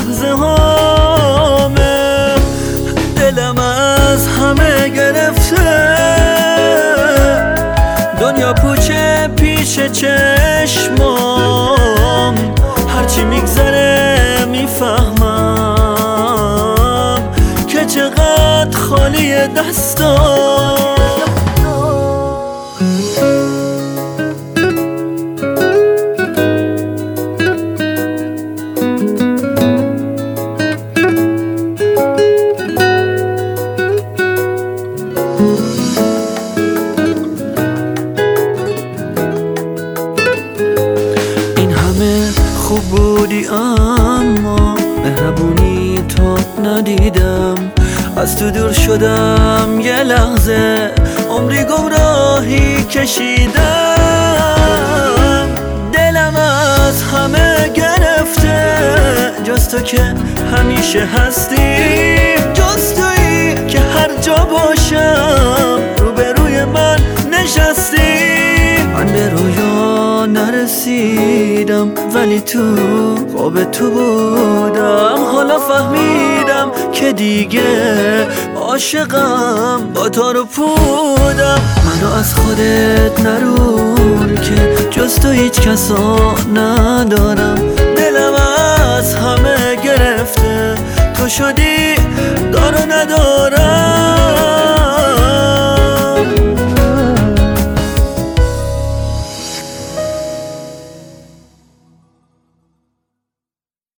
لحظه هامه. دلم از همه گرفته، دنیا پوچه پیش چشمام. هرچی میگذره میفهمم که چقدر خالی دستام. این همه خوب بودی اما مهربونی تو ندیدم. از تو دور شدم یه لحظه، عمری گمراهی کشیدم. دلم از همه گرفته، جز تو که همیشه هستی، جز تویی که هر جا باشم روبروی من نشستی. من به رویا نرسیدم ولی تو خواب تو بودم. حالا فهمیدم که دیگه عاشقم با تار و پودم. منو از خودت نرون که جز تو هیچ کسا ندارم. دلم از همه گرفته، تو شدی دار و ندارم.